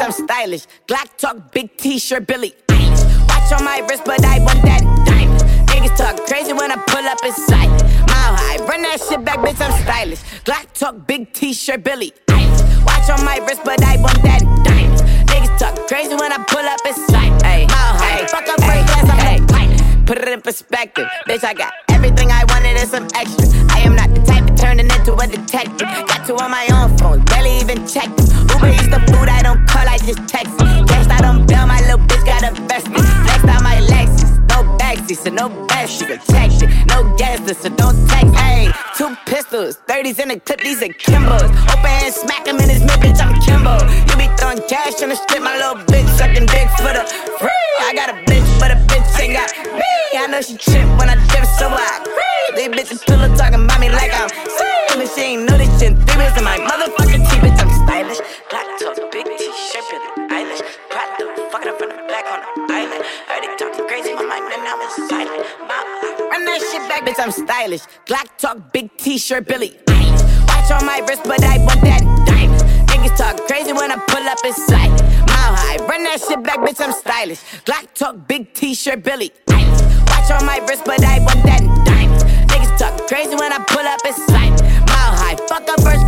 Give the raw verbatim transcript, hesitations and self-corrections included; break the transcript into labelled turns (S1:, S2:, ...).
S1: I'm stylish. Glock talk, big t-shirt, Billy Eilish. Watch on my wrist, but I want that diamond. Niggas talk crazy when I pull up in sight. Mile high, run that shit back, bitch, I'm stylish. Glock talk, big t-shirt, Billy Eilish. Watch on my wrist, but I want that diamond. Niggas talk crazy when I pull up in sight. Ay, mile high, fuck up break ass, I'm like put it in perspective, bitch, I got everything I wanted and some extra. I am not the type of turning into a detective. Got two on my own phone, barely even check them. Uber Eats the food, I don't call, I just text it. Cashed out on bail, my little bitch got invested. Flexed out my Lexus, no backseat, so no best, she protection. No gas, so don't text, ayy. Two pistols, thirties in the clip, these are Kimbos. Open hand, smack him in his mid, bitch, I'm Kimbo. You be throwing cash on the strip, my little bitch sucking dick for the free. I got a bitch, but a bitch ain't got me. I know she trip when I dip, so I agree. These bitches still talking about me like I'm sick. But she ain't know this shit. Three bitches in my motherfucking teeth, bitch, I'm stylish. Black top, big t-shirt, Billie Eilish. Proud to fucking up from the back on the island. Heard it talking crazy, my mind and I was silent. Run that shit back, bitch, I'm stylish. Glock talk, big t-shirt, Billie Eilish. Watch on my wrist, but I want that diamond. Niggas talk crazy when I pull up in sight. Mile high, run that shit back, bitch, I'm stylish. Glock talk, big t-shirt, Billie Eilish. Watch on my wrist, but I want that diamond. Niggas talk crazy when I pull up in sight. Mile high, fuck up first.